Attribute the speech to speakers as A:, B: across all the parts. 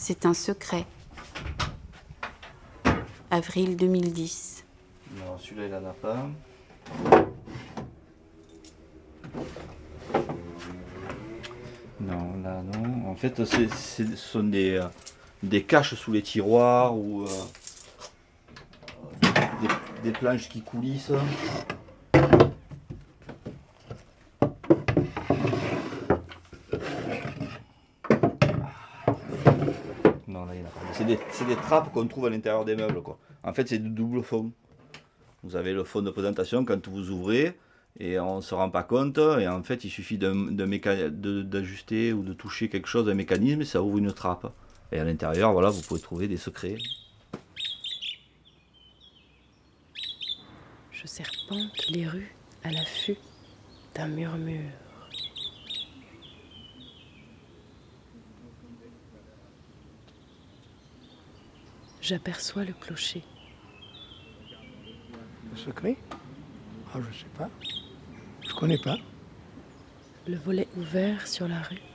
A: C'est un secret. Avril 2010.
B: Non, celui-là, il en a pas. Non, là, non. En fait, ce sont des caches sous les tiroirs ou des planches qui coulissent. Non, là, il n'y en a pas. C'est des trappes qu'on trouve à l'intérieur des meubles, quoi. En fait, c'est du double fond. Vous avez le fond de présentation quand vous ouvrez et on ne se rend pas compte. Et en fait, il suffit d'ajuster ou de toucher quelque chose, un mécanisme, et ça ouvre une trappe. Et à l'intérieur, voilà, vous pouvez trouver des secrets.
C: Je serpente les rues à l'affût d'un murmure. J'aperçois le clocher.
D: Le secret? Ah, je sais pas. Je connais pas.
C: Le volet ouvert sur la rue.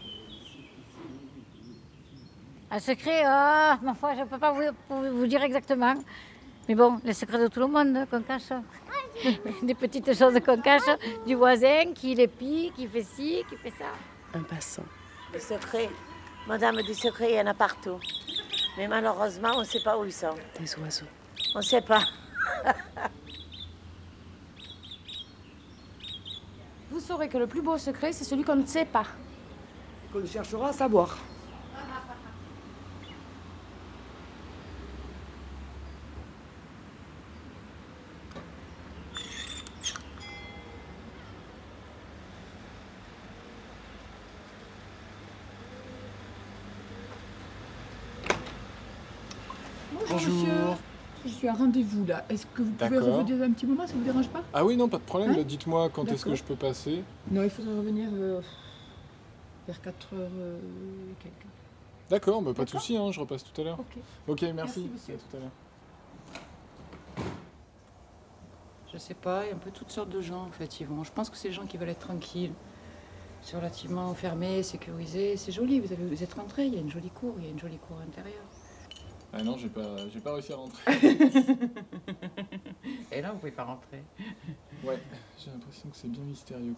E: Un secret, ma foi, je ne peux pas vous dire exactement. Mais bon, les secrets de tout le monde qu'on cache. Des petites choses qu'on cache, du voisin qui les pille, qui fait ci, qui fait ça.
C: Un passant.
F: Des secrets, madame, des secrets, il y en a partout. Mais malheureusement, on ne sait pas où ils sont.
C: Des oiseaux.
F: On ne sait pas.
G: Vous saurez que le plus beau secret, c'est celui qu'on ne sait pas.
D: Qu'on cherchera à savoir.
G: Bonjour. Monsieur. Je suis à rendez-vous là. Est-ce que vous pouvez revenir un petit moment, ça vous dérange pas?
H: Ah oui, non, pas de problème.
G: Hein?
H: Dites-moi quand est-ce que je peux passer.
G: Non, il faudrait revenir vers 4h et quelques.
H: D'accord, bah, pas de souci, hein, je repasse tout à l'heure. Ok, merci.
G: Monsieur.
H: À tout à l'heure.
I: Je sais pas, il y a un peu toutes sortes de gens en fait. Je pense que c'est des gens qui veulent être tranquilles. C'est relativement fermé, sécurisé. C'est joli, vous êtes rentrés, il y a une jolie cour, intérieure.
H: Ah non, j'ai pas réussi à rentrer.
I: Et là, vous pouvez pas rentrer.
H: Ouais, j'ai l'impression que c'est bien mystérieux.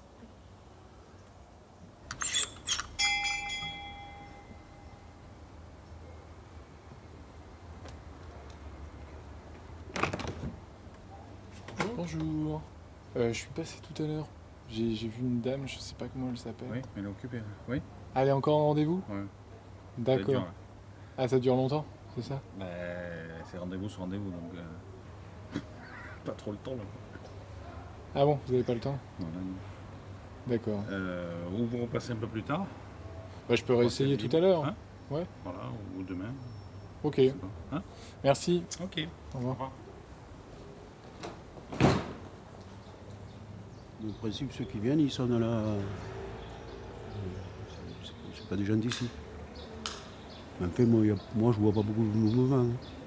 H: Bonjour. Je suis passé tout à l'heure. J'ai vu une dame, je sais pas comment elle s'appelle.
J: Oui, elle est occupée. Oui.
H: Elle est encore en rendez-vous?
J: Ouais.
H: D'accord. Ah, ça dure longtemps, c'est ça?
J: Bah, c'est rendez-vous sur rendez-vous, donc pas trop le temps là.
H: Ah bon, vous avez pas le temps?
J: Non, là, non.
H: D'accord.
J: Ou vous repassez un peu plus tard?
H: Bah, je peux réessayer tout à l'heure.
J: Hein?
H: Ouais.
J: Voilà, ou demain.
H: Ok.
J: Hein?
H: Merci.
J: Ok.
H: Au revoir.
K: En principe, ceux qui viennent, ils sont dans la... C'est pas des gens d'ici. Mais en fait, moi, je vois pas beaucoup de mouvement.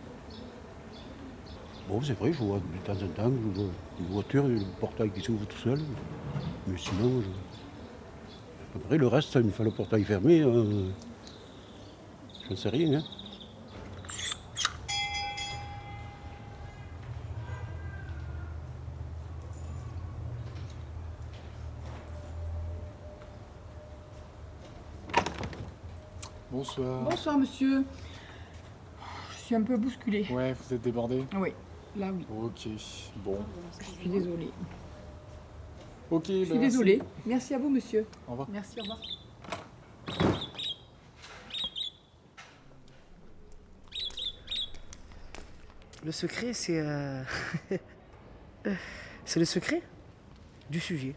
K: Bon, c'est vrai, je vois de temps en temps, je vois une voiture, le portail qui s'ouvre tout seul. Mais sinon, après, le reste, une fois le portail fermé, je ne sais rien. Hein.
H: Bonsoir.
G: Bonsoir, monsieur. Je suis un peu bousculée.
H: Ouais, vous êtes débordé?
G: Oui, là oui.
H: Ok, bon.
G: Je suis désolée.
H: Ok,
G: Je suis désolée. Merci à vous, monsieur.
H: Au revoir.
G: Merci, au revoir.
L: Le secret, c'est... c'est le secret du sujet.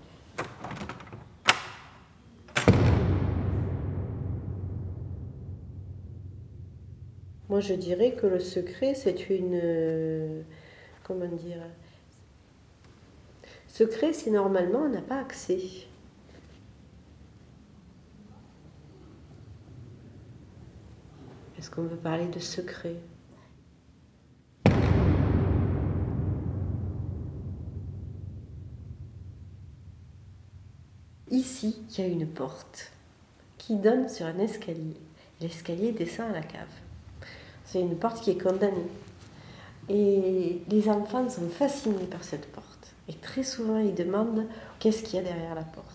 M: Moi, je dirais que le secret, c'est une... comment dire? Secret, si normalement on n'a pas accès. Est-ce qu'on veut parler de secret? Ici, il y a une porte qui donne sur un escalier. L'escalier descend à la cave. C'est une porte qui est condamnée. Et les enfants sont fascinés par cette porte. Et très souvent, ils demandent qu'est-ce qu'il y a derrière la porte.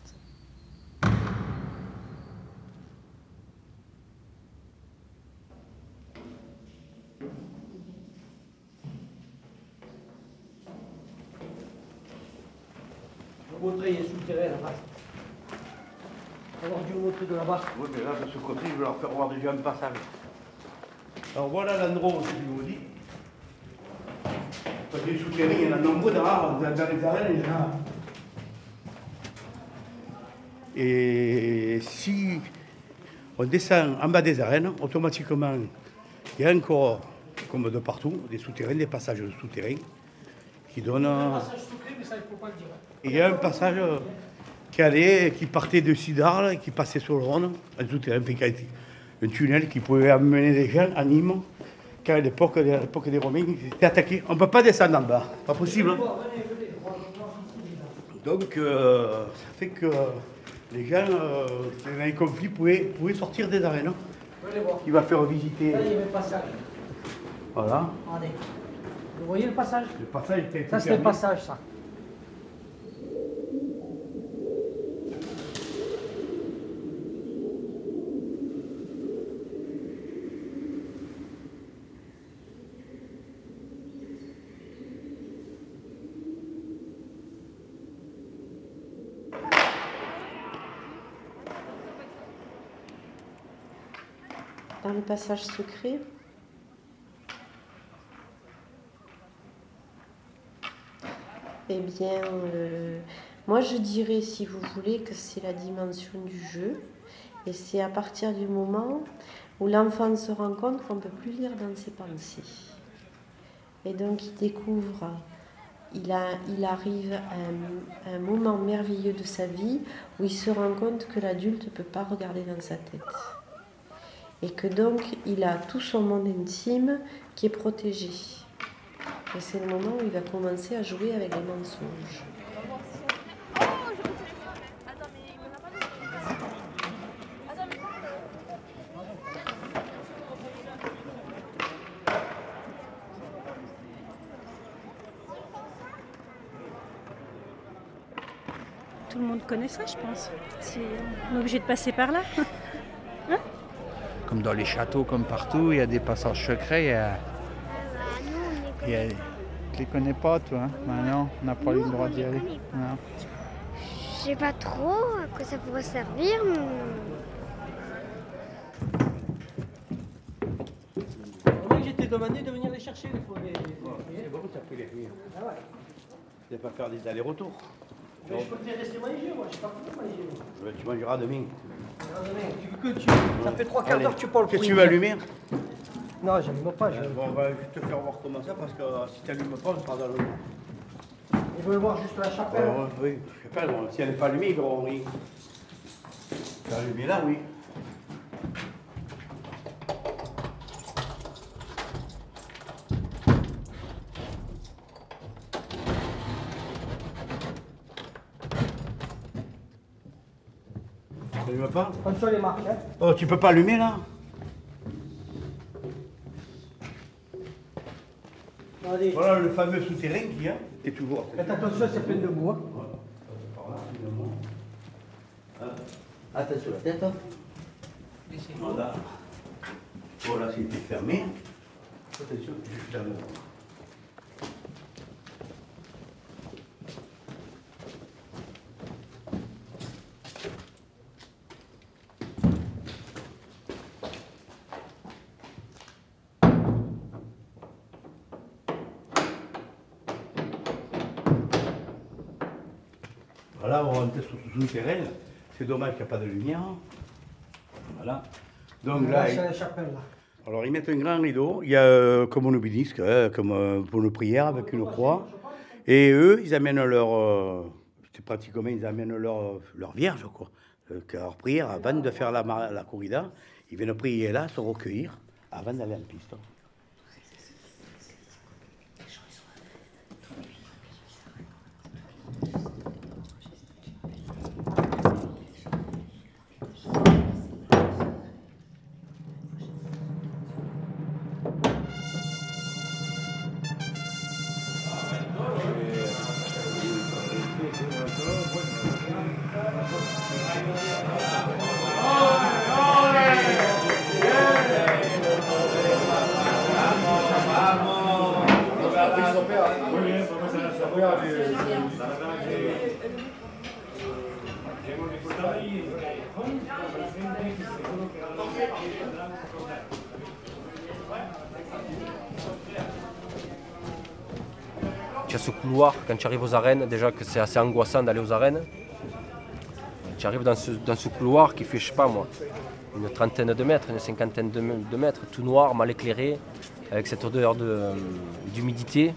N: Je vais montrer les souterrains là-bas. On va voir du montrer de là-bas.
K: Oui, mais là, de ce côté, je vais leur faire voir déjà un passage. Alors voilà l'endroit où je vous dis. Parce que les souterrains, il y en a nombreux dans les arènes, il y en a. Et si on descend en bas des arènes, automatiquement, il y a encore, comme de partout, des souterrains, des passages de souterrains qui donnent.
N: Un passage secret, mais ça, il ne faut pas le dire.
K: Et il y a un passage qui partait de Sidarle et qui passait sur le Rhône, un souterrain, un tunnel qui pouvait amener des gens à Nîmes, car à l'époque des Romains, ils étaient attaqués. On ne peut pas descendre en bas, pas possible. Hein. Donc, ça fait que les gens, dans les conflits, pouvaient sortir des arènes. Hein. Il va faire visiter.
N: Là, il y avait le passage.
K: Voilà.
N: Regardez. Vous voyez le passage?
K: Le passage était
N: ça, c'est le passage, ça.
M: Dans le passage secret, eh bien, moi je dirais, si vous voulez, que c'est la dimension du jeu. Et c'est à partir du moment où l'enfant se rend compte qu'on ne peut plus lire dans ses pensées. Et donc il découvre, il arrive à un moment merveilleux de sa vie où il se rend compte que l'adulte ne peut pas regarder dans sa tête. Et que donc il a tout son monde intime qui est protégé. Et c'est le moment où il va commencer à jouer avec les mensonges.
O: Tout le monde connaît ça, je pense. On est obligé de passer par là. Hein?
D: Comme dans les châteaux, comme partout, il y a des passages secrets. Tu ne les connais pas, toi, hein? Ben non, on n'a pas eu le droit d'y aller. Non.
P: Je sais pas trop à quoi ça pourrait servir.
N: Moi, j'étais demandé de venir les chercher, les fois.
K: C'est bon, tu as pris les filles.
N: Ah ouais.
K: Tu ne vas pas faire des allers-retours.
N: Mais je peux te rester manger, moi, je sais pas comment manger.
K: Tu mangeras demain.
N: Ça fait 3 quarts d'heure que tu parles.
K: Qu'est-ce que tu veux allumer?
N: Non, j'allume pas.
K: Bon, on va juste te faire voir comment ça, parce que si tu n'allumes pas, on sera dans le.
N: Il veut voir juste la chapelle.
K: Oui, la chapelle, si elle n'est pas allumée, gros, oui. Tu as allumé là, oui. Tu n'allumes pas?
N: Comme ça, les marques, hein.
K: Oh, tu peux pas allumer là?
N: Allez.
K: Voilà le fameux souterrain qu'il y a. Et toujours.
N: Faites attention, c'est plein de bois.
K: Attention la tête. Voilà. Voilà, c'était fermé. Attention, juste là. Voilà, on rentre sous le souterrain. C'est dommage qu'il n'y a pas de lumière. Voilà. Donc là,
N: c'est la chapelle, là.
K: Alors ils mettent un grand rideau. Il y a comme un obélisque, comme pour une prière avec une croix. Et eux, ils amènent c'est pratiquement, ils amènent leur vierge, quoi. Leur prière avant de faire la corrida. Ils viennent prier là, se recueillir avant d'aller en piste.
Q: Tu as ce couloir, quand tu arrives aux arènes, déjà que c'est assez angoissant d'aller aux arènes. Tu arrives dans ce couloir qui fait, je sais pas moi, une trentaine de mètres, une cinquantaine de mètres, tout noir, mal éclairé, avec cette odeur d'humidité.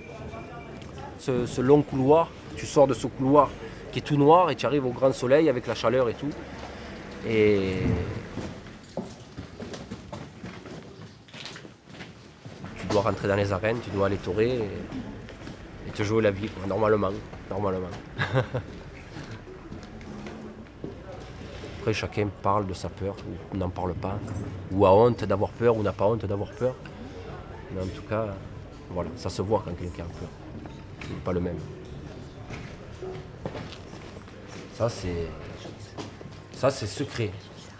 Q: Ce long couloir, tu sors de ce couloir qui est tout noir et tu arrives au grand soleil avec la chaleur et tout. Et tu dois rentrer dans les arènes, tu dois aller torer et te jouer la vie, quoi, normalement. Après, chacun parle de sa peur ou n'en parle pas, ou a honte d'avoir peur ou n'a pas honte d'avoir peur. Mais en tout cas, voilà, ça se voit quand quelqu'un a peur. C'est pas le même. Ça, c'est secret.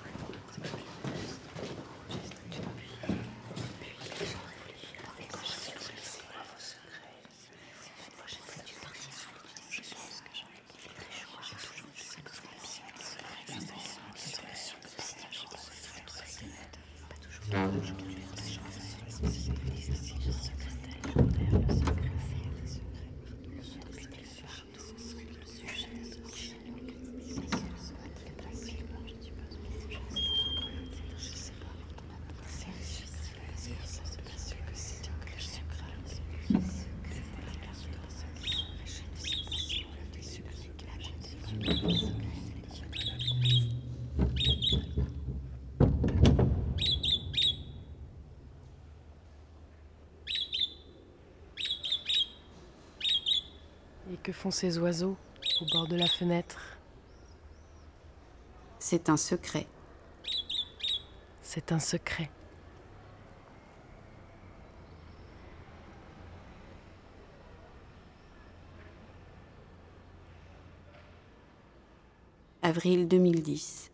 C: Et que font ces oiseaux au bord de la fenêtre?
A: C'est un secret.
C: C'est un secret.
A: Avril 2010.